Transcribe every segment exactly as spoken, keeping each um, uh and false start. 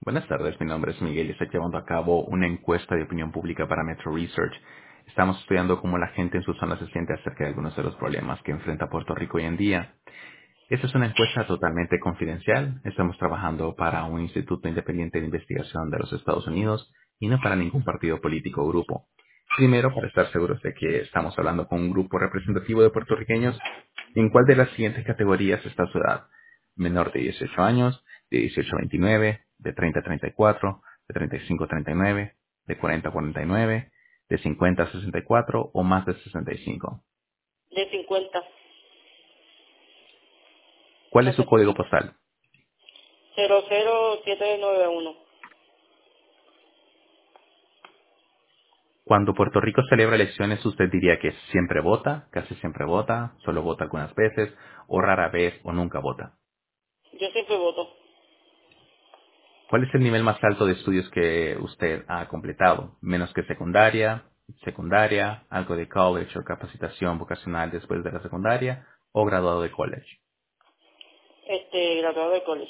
Buenas tardes, mi nombre es Miguel y estoy llevando a cabo una encuesta de opinión pública para Metro Research. Estamos estudiando cómo la gente en su zona se siente acerca de algunos de los problemas que enfrenta Puerto Rico hoy en día. Esta es una encuesta totalmente confidencial. Estamos trabajando para un instituto independiente de investigación de los Estados Unidos y no para ningún partido político o grupo. Primero, para estar seguros de que estamos hablando con un grupo representativo de puertorriqueños, ¿en cuál de las siguientes categorías está su edad? Menor de dieciocho años, de dieciocho a veintinueve, de treinta a treinta y cuatro, de treinta y cinco a treinta y nueve, de cuarenta a cuarenta y nueve, de cincuenta a sesenta y cuatro o más de sesenta y cinco. De cincuenta. ¿Cuál es su Exacto. código postal? cero cero siete nueve uno. Cuando Puerto Rico celebra elecciones, ¿usted diría que siempre vota, casi siempre vota, solo vota algunas veces, o rara vez o nunca vota? Yo siempre voto. ¿Cuál es el nivel más alto de estudios que usted ha completado? ¿Menos que secundaria, secundaria, algo de college o capacitación vocacional después de la secundaria, o graduado de college? Este, graduado de college.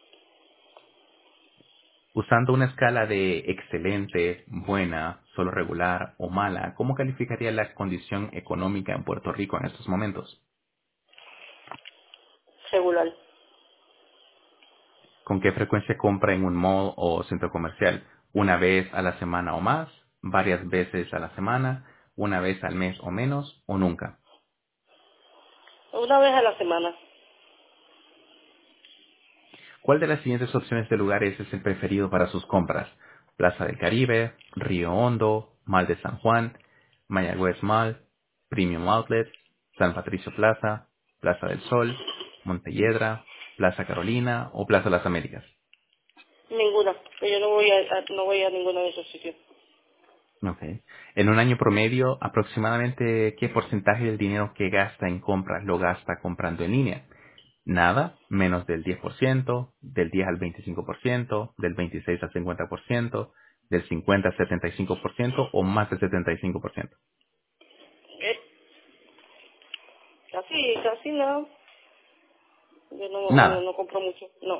Usando una escala de excelente, buena, solo regular o mala, ¿cómo calificaría la condición económica en Puerto Rico en estos momentos? Regular. ¿Con qué frecuencia compra en un mall o centro comercial? ¿Una vez a la semana o más? ¿Varias veces a la semana? ¿Una vez al mes o menos? ¿O nunca? Una vez a la semana. ¿Cuál de las siguientes opciones de lugares es el preferido para sus compras? Plaza del Caribe, Río Hondo, Mall de San Juan, Mayagüez Mall, Premium Outlets, San Patricio Plaza, Plaza del Sol, Montelledra, Plaza Carolina o Plaza Las Américas. Ninguna. Pero yo no voy a, a- no voy a ninguno de esos sitios. Ok. En un año promedio, aproximadamente qué porcentaje del dinero que gasta en compras lo gasta comprando en línea. Nada, menos del diez por ciento, del diez al veinticinco por ciento, del veintiséis al cincuenta por ciento, del cincuenta al setenta y cinco por ciento o más del setenta y cinco por ciento. ¿Qué? Casi, casi no. Yo no, no, Nada. no compro mucho. No.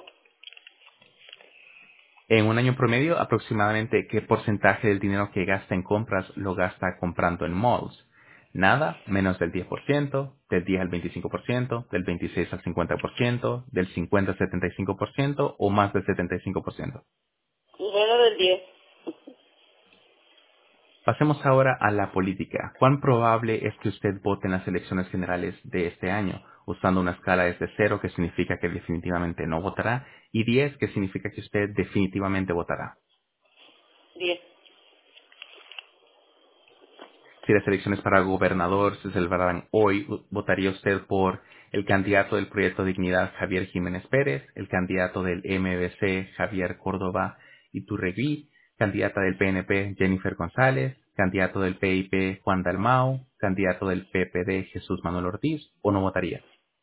En un año promedio, aproximadamente qué porcentaje del dinero que gasta en compras lo gasta comprando en malls. Nada, menos del diez por ciento, del diez al veinticinco por ciento, del veintiséis al cincuenta por ciento, del cincuenta al setenta y cinco por ciento o más del setenta y cinco por ciento. Menos del diez. Pasemos ahora a la política. ¿Cuán probable es que usted vote en las elecciones generales de este año? Usando una escala desde cero, que significa que definitivamente no votará, y diez, que significa que usted definitivamente votará. diez. Si las elecciones para gobernador se celebraran hoy, ¿votaría usted por el candidato del Proyecto Dignidad, Javier Jiménez Pérez, el candidato del M B C, Javier Córdoba Iturregui, candidata del P N P, Jennifer González, candidato del P I P, Juan Dalmau, candidato del P P D, Jesús Manuel Ortiz, o no votaría?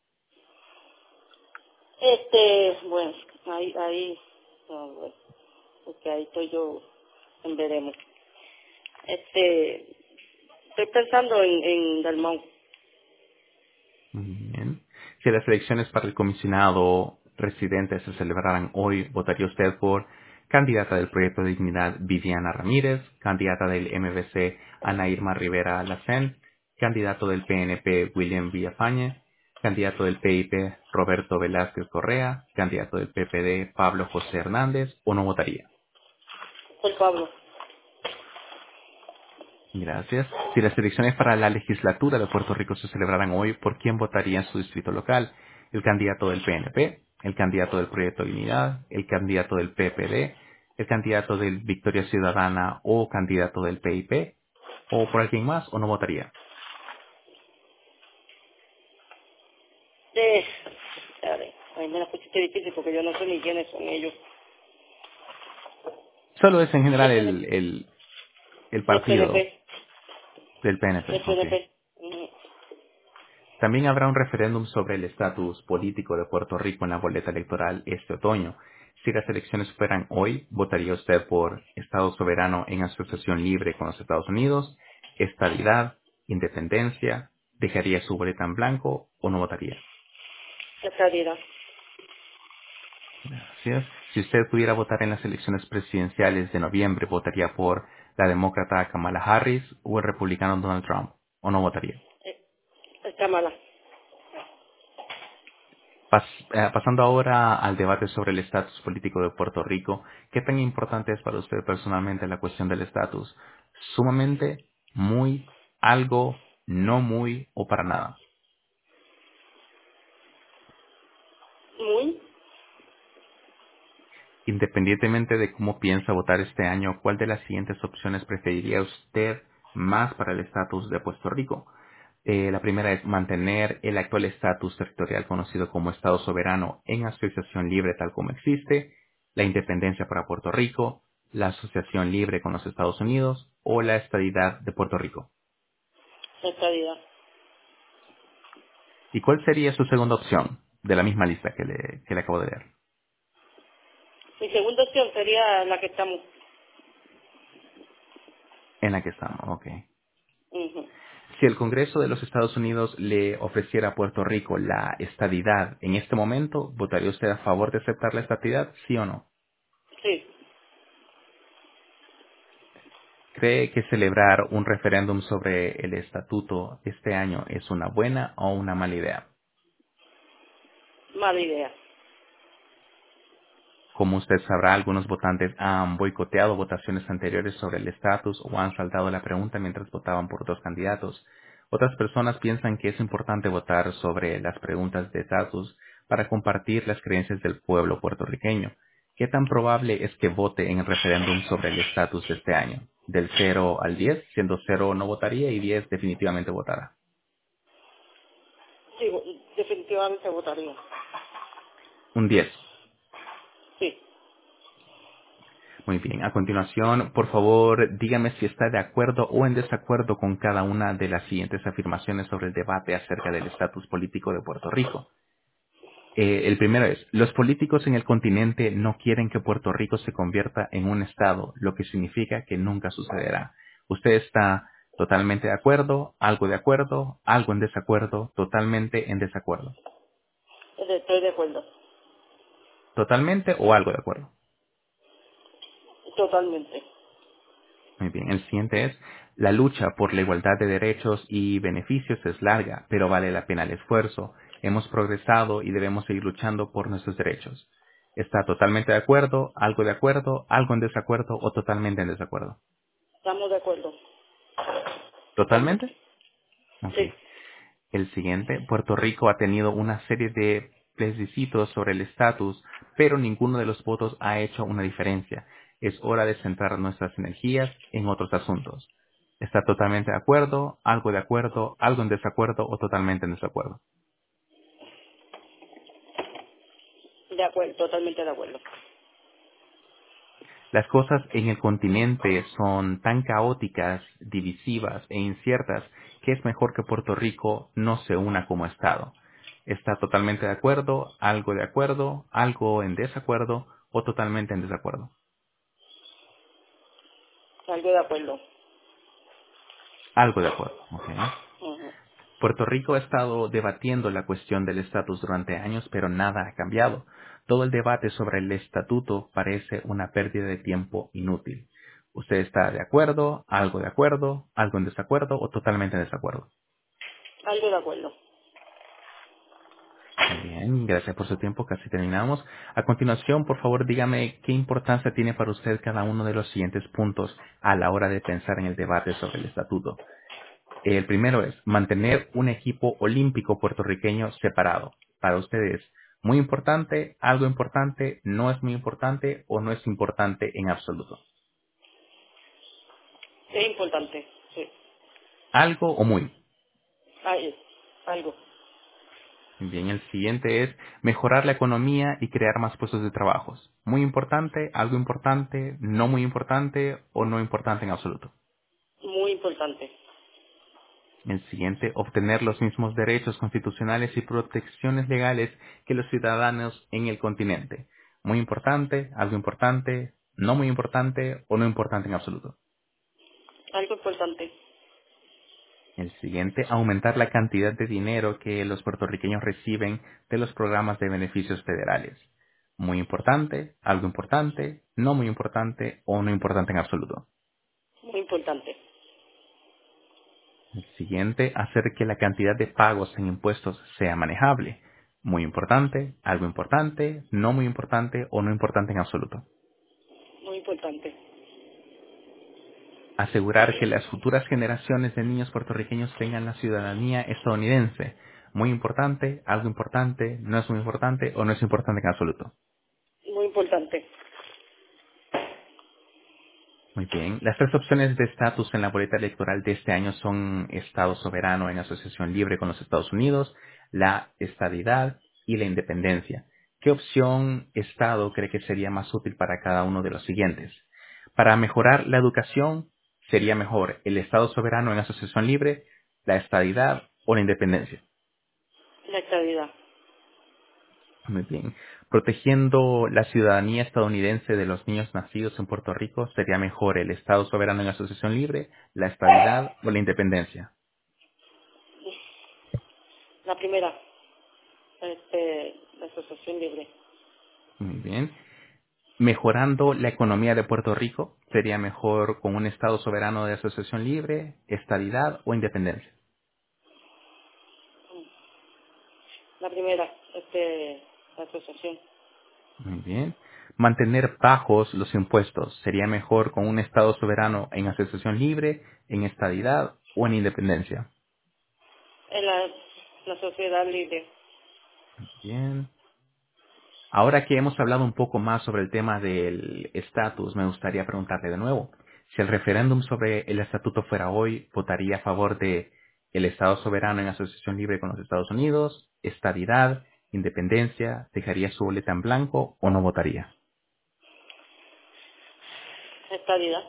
Este, bueno, ahí, ahí, no, bueno, porque ahí estoy yo en veremos. Este, estoy pensando en, en Dalmau. Muy bien. Si las elecciones para el comisionado residente se celebraran hoy, ¿votaría usted por candidata del Proyecto de Dignidad Viviana Ramírez, candidata del M V C Ana Irma Rivera Lacén, candidato del P N P William Villafañe, candidato del P I P Roberto Velázquez Correa, candidato del P P D Pablo José Hernández, o no votaría? Por Pablo. Gracias. Si las elecciones para la legislatura de Puerto Rico se celebraran hoy, ¿por quién votaría en su distrito local? ¿El candidato del P N P? ¿El candidato del Proyecto de Unidad? ¿El candidato del P P D? ¿El candidato del Victoria Ciudadana o candidato del P I P? ¿O por alguien más o no votaría? Eh, a ver, ahí me la pusiste difícil porque yo no sé ni quiénes son ellos. Solo es en general El P N el, P. el, el El partido P N P. del P N P. El Ok. P N P. Ujú. También habrá un referéndum sobre el estatus político de Puerto Rico en la boleta electoral este otoño. Si las elecciones fueran hoy, ¿votaría usted por Estado soberano en asociación libre con los Estados Unidos, estabilidad, independencia, dejaría su boleta en blanco o no votaría? La calidad. Gracias. Si usted pudiera votar en las elecciones presidenciales de noviembre, ¿votaría por la demócrata Kamala Harris o el republicano Donald Trump? ¿O no votaría? Eh, está mala. Pas- eh, pasando ahora al debate sobre el estatus político de Puerto Rico, ¿qué tan importante es para usted personalmente la cuestión del estatus? ¿Sumamente, muy, algo, no muy o para nada? Muy, Independientemente de cómo piensa votar este año, ¿cuál de las siguientes opciones preferiría usted más para el estatus de Puerto Rico? Eh, la primera es mantener el actual estatus territorial conocido como Estado soberano en asociación libre tal como existe, la independencia para Puerto Rico, la asociación libre con los Estados Unidos o la estadidad de Puerto Rico. estadidad. ¿Y cuál sería su segunda opción de la misma lista que le, que le acabo de leer? Mi segunda opción sería la que estamos. En la que estamos, ok. Ujú. Si el Congreso de los Estados Unidos le ofreciera a Puerto Rico la estadidad en este momento, ¿votaría usted a favor de aceptar la estadidad, sí o no? Sí, ¿Cree que celebrar un referéndum sobre el estatuto este año es una buena o una mala idea? mala idea. Como usted sabrá, algunos votantes han boicoteado votaciones anteriores sobre el estatus o han saltado la pregunta mientras votaban por dos candidatos. Otras personas piensan que es importante votar sobre las preguntas de estatus para compartir las creencias del pueblo puertorriqueño. ¿Qué tan probable es que vote en el referéndum sobre el estatus de este año? Del cero al diez, siendo cero no votaría y diez definitivamente votará. Sí, vo- definitivamente votaría. Un diez. Sí. Muy bien. A continuación, por favor, dígame si está de acuerdo o en desacuerdo con cada una de las siguientes afirmaciones sobre el debate acerca del estatus político de Puerto Rico. Eh, el primero es, los políticos en el continente no quieren que Puerto Rico se convierta en un estado, lo que significa que nunca sucederá. ¿Usted está totalmente de acuerdo, algo de acuerdo, algo en desacuerdo, totalmente en desacuerdo? Estoy de acuerdo. ¿Totalmente o algo de acuerdo? Totalmente. Muy bien, el siguiente es, la lucha por la igualdad de derechos y beneficios es larga, pero vale la pena el esfuerzo. Hemos progresado y debemos seguir luchando por nuestros derechos. ¿Está totalmente de acuerdo, algo de acuerdo, algo en desacuerdo o totalmente en desacuerdo? Estamos de acuerdo. ¿Totalmente? Totalmente. Ok. Sí. El siguiente, Puerto Rico ha tenido una serie de plebiscitos sobre el estatus, pero ninguno de los votos ha hecho una diferencia. Es hora de centrar nuestras energías en otros asuntos. ¿Está totalmente de acuerdo, algo de acuerdo, algo en desacuerdo o totalmente en desacuerdo? De acuerdo. Totalmente de acuerdo. Las cosas en el continente son tan caóticas, divisivas e inciertas que es mejor que Puerto Rico no se una como Estado. ¿Está totalmente de acuerdo, algo de acuerdo, algo en desacuerdo o totalmente en desacuerdo? Algo de acuerdo. Algo de acuerdo, ok. Ujú. Puerto Rico ha estado debatiendo la cuestión del estatus durante años, pero nada ha cambiado. Todo el debate sobre el estatuto parece una pérdida de tiempo inútil. ¿Usted está de acuerdo, algo de acuerdo, algo en desacuerdo o totalmente en desacuerdo? Algo de acuerdo. Muy bien, gracias por su tiempo, casi terminamos. A continuación, por favor, dígame qué importancia tiene para usted cada uno de los siguientes puntos a la hora de pensar en el debate sobre el estatuto. El primero es mantener un equipo olímpico puertorriqueño separado. Para ustedes, muy importante, algo importante, no es muy importante o no es importante en absoluto. Es importante. Sí. Algo o muy. Ahí. Algo. Bien, el siguiente es mejorar la economía y crear más puestos de trabajo. Muy importante, algo importante, no muy importante o no importante en absoluto. Muy importante. El siguiente, obtener los mismos derechos constitucionales y protecciones legales que los ciudadanos en el continente. Muy importante, algo importante, no muy importante o no importante en absoluto. Algo importante. El siguiente, aumentar la cantidad de dinero que los puertorriqueños reciben de los programas de beneficios federales. muy importante, algo importante, no muy importante o no importante en absoluto. Muy importante. El siguiente, hacer que la cantidad de pagos en impuestos sea manejable. Muy importante, algo importante, no muy importante o no importante en absoluto. Muy importante. Asegurar que las futuras generaciones de niños puertorriqueños tengan la ciudadanía estadounidense. Muy importante, algo importante, no es muy importante o no es importante en absoluto. Muy importante. Muy bien. Las tres opciones de estatus en la boleta electoral de este año son Estado soberano en asociación libre con los Estados Unidos, la estadidad y la independencia. ¿Qué opción Estado cree que sería más útil para cada uno de los siguientes? Para mejorar la educación, sería mejor el Estado soberano en asociación libre, la estadidad o la independencia. La estabilidad. Muy bien. Protegiendo la ciudadanía estadounidense de los niños nacidos en Puerto Rico, ¿sería mejor el Estado soberano en asociación libre, la estadidad o la independencia? La primera. Este, la asociación libre. Muy bien. Mejorando la economía de Puerto Rico, ¿sería mejor con un Estado soberano de asociación libre, estadidad o independencia? La primera. Este, la asociación. Muy bien. Mantener bajos los impuestos, ¿sería mejor con un Estado soberano en asociación libre, en estadidad o en independencia? En la, la sociedad libre. Bien. Ahora que hemos hablado un poco más sobre el tema del estatus, me gustaría preguntarle de nuevo. Si el referéndum sobre el estatuto fuera hoy, ¿votaría a favor de el Estado soberano en asociación libre con los Estados Unidos, estadidad, independencia, dejaría su boleta en blanco o no votaría? Estabilidad.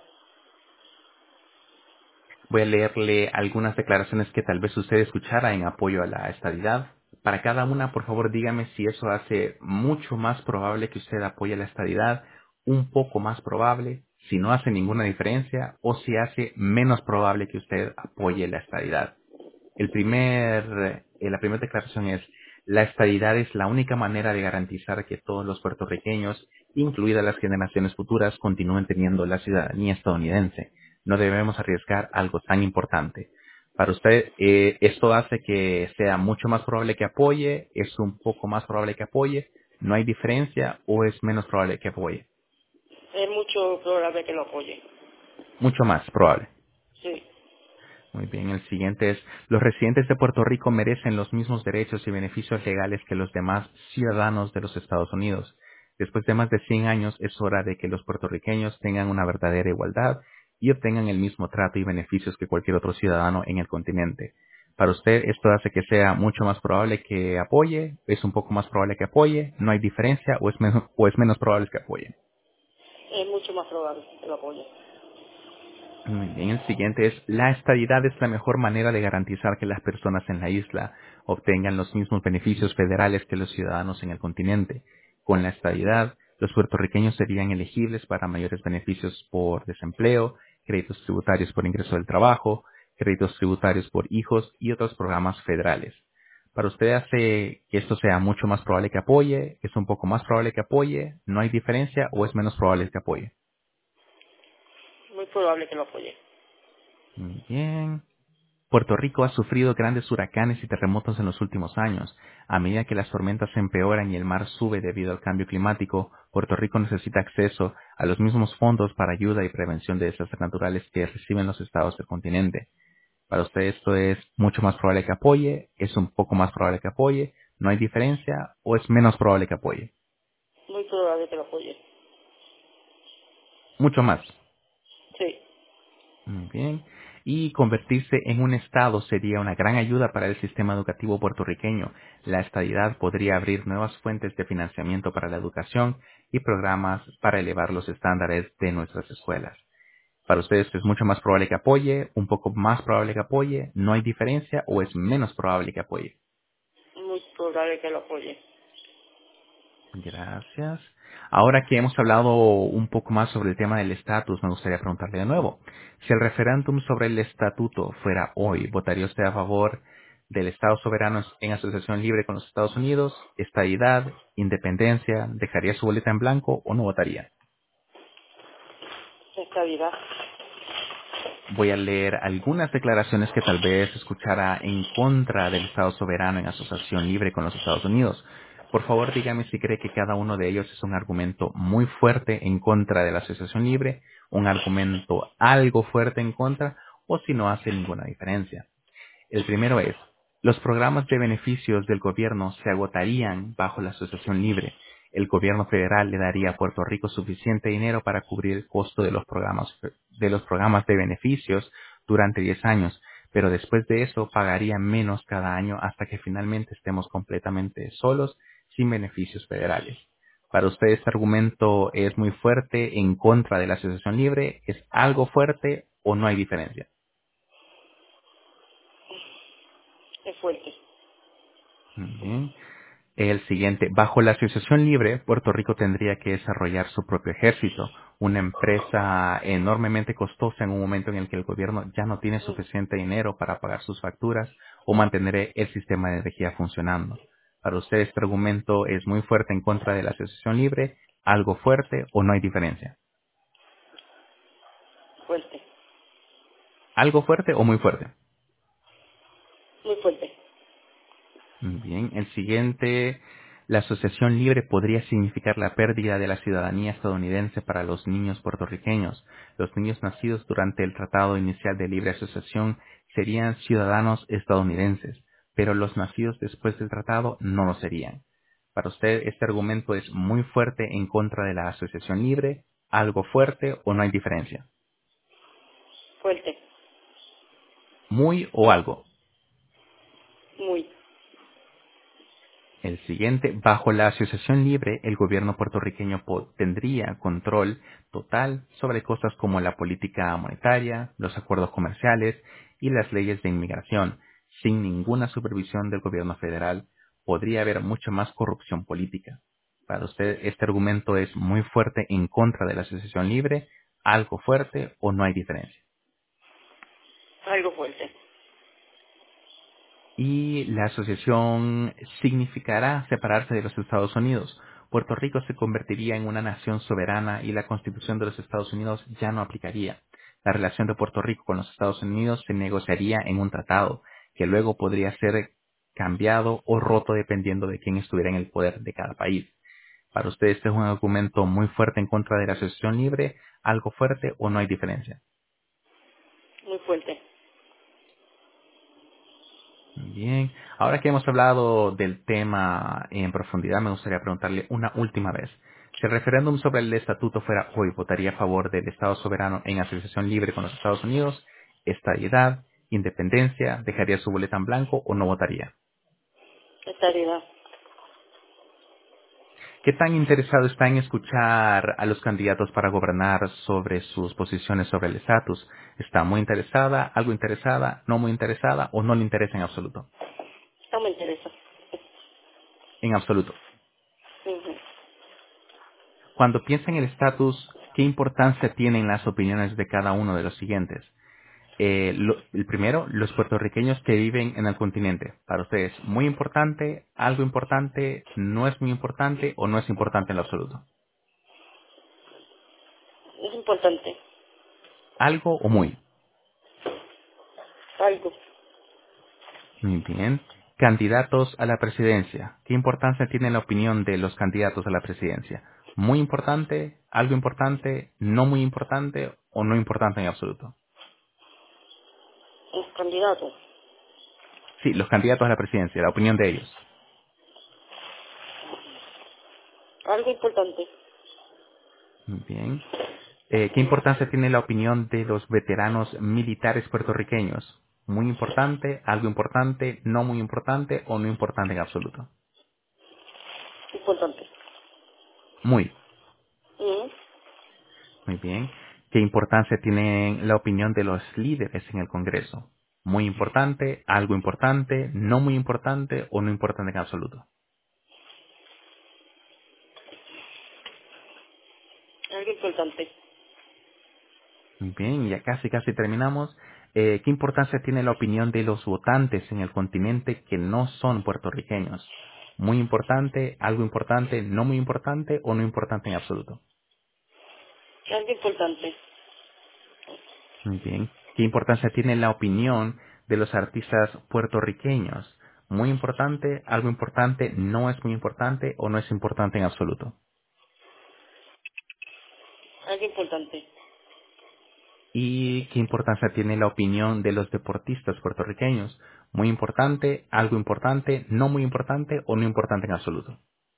Voy a leerle algunas declaraciones que tal vez usted escuchara en apoyo a la estadidad. Para cada una, por favor, dígame si eso hace mucho más probable que usted apoye la estadidad, un poco más probable, si no hace ninguna diferencia, o si hace menos probable que usted apoye la estadidad. El primer, eh, la primera declaración es, la estadidad es la única manera de garantizar que todos los puertorriqueños, incluidas las generaciones futuras, continúen teniendo la ciudadanía estadounidense. No debemos arriesgar algo tan importante. Para usted, eh, ¿esto hace que sea mucho más probable que apoye? ¿Es un poco más probable que apoye? ¿No hay diferencia o es menos probable que apoye? Es mucho probable que lo apoye. Mucho más probable. Sí. Muy bien, el siguiente es, los residentes de Puerto Rico merecen los mismos derechos y beneficios legales que los demás ciudadanos de los Estados Unidos. Después de más de cien años, es hora de que los puertorriqueños tengan una verdadera igualdad y obtengan el mismo trato y beneficios que cualquier otro ciudadano en el continente. Para usted, esto hace que sea mucho más probable que apoye, es un poco más probable que apoye, no hay diferencia o es menos, o es menos probable que apoye. Es mucho más probable que lo apoye. Muy bien, el siguiente es, la estadidad es la mejor manera de garantizar que las personas en la isla obtengan los mismos beneficios federales que los ciudadanos en el continente. Con la estadidad, los puertorriqueños serían elegibles para mayores beneficios por desempleo, créditos tributarios por ingreso del trabajo, créditos tributarios por hijos y otros programas federales. ¿Para usted hace que esto sea mucho más probable que apoye? ¿Es un poco más probable que apoye? ¿No hay diferencia o es menos probable que apoye? Muy probable que lo apoye. Muy bien. Puerto Rico ha sufrido grandes huracanes y terremotos en los últimos años. A medida que las tormentas se empeoran y el mar sube debido al cambio climático, Puerto Rico necesita acceso a los mismos fondos para ayuda y prevención de desastres naturales que reciben los estados del continente. Para usted esto es mucho más probable que apoye, es un poco más probable que apoye, no hay diferencia o es menos probable que apoye. Muy probable que lo apoye. Mucho más. Sí. Muy bien. Y convertirse en un Estado sería una gran ayuda para el sistema educativo puertorriqueño. La estadidad podría abrir nuevas fuentes de financiamiento para la educación y programas para elevar los estándares de nuestras escuelas. Para ustedes es mucho más probable que apoye, un poco más probable que apoye, no hay diferencia o es menos probable que apoye. Muy probable que lo apoye. Gracias. Ahora que hemos hablado un poco más sobre el tema del estatus, me gustaría preguntarle de nuevo. Si el referéndum sobre el estatuto fuera hoy, ¿votaría usted a favor del Estado soberano en asociación libre con los Estados Unidos, estadidad, independencia, dejaría su boleta en blanco o no votaría. Estabilidad. Voy a leer algunas declaraciones que tal vez escuchara en contra del Estado soberano en asociación libre con los Estados Unidos. Por favor, dígame si cree que cada uno de ellos es un argumento muy fuerte en contra de la asociación libre, un argumento algo fuerte en contra, o si no hace ninguna diferencia. El primero es, los programas de beneficios del gobierno se agotarían bajo la asociación libre. El gobierno federal le daría a Puerto Rico suficiente dinero para cubrir el costo de los programas de los programas de beneficios durante diez años, pero después de eso pagaría menos cada año hasta que finalmente estemos completamente solos sin beneficios federales. Para usted este argumento es muy fuerte en contra de la asociación libre, ¿es algo fuerte o no hay diferencia? Es fuerte. Bien. El siguiente, bajo la asociación libre, Puerto Rico tendría que desarrollar su propio ejército, una empresa enormemente costosa en un momento en el que el gobierno ya no tiene Mm, suficiente dinero para pagar sus facturas o mantener el sistema de energía funcionando. Para usted este argumento es muy fuerte en contra de la asociación libre, algo fuerte o no hay diferencia. Fuerte. Algo fuerte o muy fuerte. Muy fuerte. Bien, el siguiente, la asociación libre podría significar la pérdida de la ciudadanía estadounidense para los niños puertorriqueños. Los niños nacidos durante el Tratado Inicial de Libre Asociación serían ciudadanos estadounidenses, pero los nacidos después del tratado no lo serían. Para usted, este argumento es muy fuerte en contra de la asociación libre, algo fuerte o no hay diferencia. Fuerte. Muy o algo. Muy. El siguiente, bajo la asociación libre, el gobierno puertorriqueño po- tendría control total sobre cosas como la política monetaria, los acuerdos comerciales y las leyes de inmigración. Sin ninguna supervisión del gobierno federal, podría haber mucha más corrupción política. Para usted, este argumento es muy fuerte en contra de la asociación libre, algo fuerte o no hay diferencia. Algo fuerte. Y la asociación significará separarse de los Estados Unidos. Puerto Rico se convertiría en una nación soberana y la Constitución de los Estados Unidos ya no aplicaría. La relación de Puerto Rico con los Estados Unidos se negociaría en un tratado que luego podría ser cambiado o roto dependiendo de quién estuviera en el poder de cada país. Para ustedes este es un argumento muy fuerte en contra de la asociación libre, algo fuerte o no hay diferencia. Muy fuerte. Bien, ahora que hemos hablado del tema en profundidad, me gustaría preguntarle una última vez. Si el referéndum sobre el estatuto fuera hoy, ¿votaría a favor del Estado soberano en asociación libre con los Estados Unidos? ¿Estadidad? ¿Independencia? ¿Dejaría su boleta en blanco o no votaría? Estabilidad. ¿Qué tan interesado está en escuchar a los candidatos para gobernar sobre sus posiciones sobre el estatus? ¿Está muy interesada, algo interesada, no muy interesada o no le interesa en absoluto? No me interesa. En absoluto. Ujú. Cuando piensa en el estatus, ¿qué importancia tienen las opiniones de cada uno de los siguientes? Eh, lo- el primero, los puertorriqueños que viven en el continente. Para ustedes, muy importante, algo importante, no es muy importante o no es importante en lo absoluto. Es importante. Algo o muy. Algo. Muy bien. Candidatos a la presidencia. ¿Qué importancia tiene la opinión de los candidatos a la presidencia? Muy importante, algo importante, no muy importante o no importante en absoluto. Un candidato. Sí, los candidatos a la presidencia, la opinión de ellos. Algo importante. Bien. Eh, ¿Qué importancia tiene la opinión de los veteranos militares puertorriqueños? Muy importante, algo importante, no muy importante o no importante en absoluto. Importante. Muy, Ujú. muy bien. ¿Qué importancia tiene la opinión de los líderes en el Congreso? Muy importante, algo importante, no muy importante o no importante en absoluto. Algo importante. Muy bien, ya casi casi terminamos. Eh, ¿Qué importancia tiene la opinión de los votantes en el continente que no son puertorriqueños? Muy importante, algo importante, no muy importante o no importante en absoluto. Algo importante. Muy bien. ¿Qué importancia tiene la opinión de los artistas puertorriqueños? Muy importante, algo importante, no es muy importante o no es importante en absoluto. Algo importante. ¿Y qué importancia tiene la opinión de los deportistas puertorriqueños? Muy importante, algo importante, no muy importante o no importante en absoluto.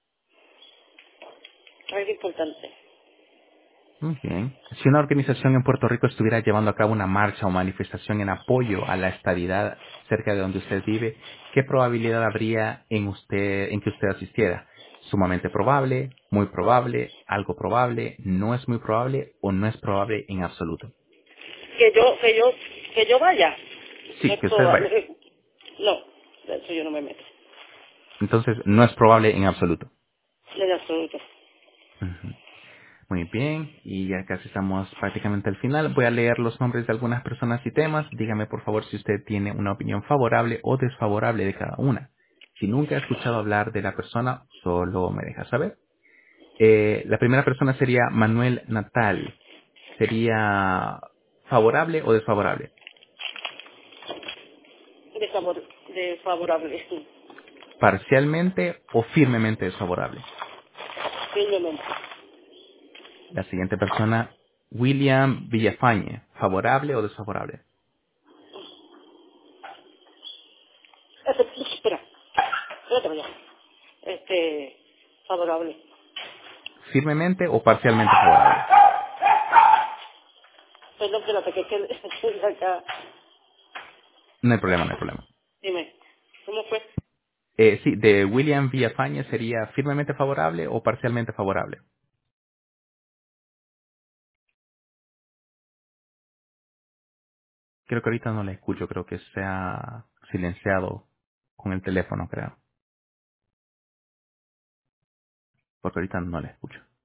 Algo importante. Muy bien. Si una organización en Puerto Rico estuviera llevando a cabo una marcha o manifestación en apoyo a la estabilidad cerca de donde usted vive, ¿qué probabilidad habría en usted, en que usted asistiera? Sumamente probable, muy probable, algo probable, no es muy probable o no es probable en absoluto. Que yo, que yo, que yo vaya. No Sí, es que usted vaya. probable. No, de eso yo no me meto. Entonces, no es probable en absoluto. En absoluto. Ujú. Muy bien, y ya casi estamos prácticamente al final. Voy a leer los nombres de algunas personas y temas. Dígame por favor si usted tiene una opinión favorable o desfavorable de cada una. Si nunca ha escuchado hablar de la persona, solo me deja saber. Eh, la primera persona sería Manuel Natal. ¿Sería favorable o desfavorable? Desfavor desfavorable. Parcialmente o firmemente desfavorable. Firmemente. La siguiente persona, William Villafañe. ¿Favorable o desfavorable? Este, espera. Espérate, vaya. Este, favorable. ¿Firmemente o parcialmente favorable? Perdón, espérate, que es que que acá. No hay problema, no hay problema. Dime, ¿cómo fue? Eh, sí, de William Villafañe sería firmemente favorable o parcialmente favorable. Creo que ahorita no le escucho, creo que se ha silenciado con el teléfono, creo. Porque ahorita no le escucho.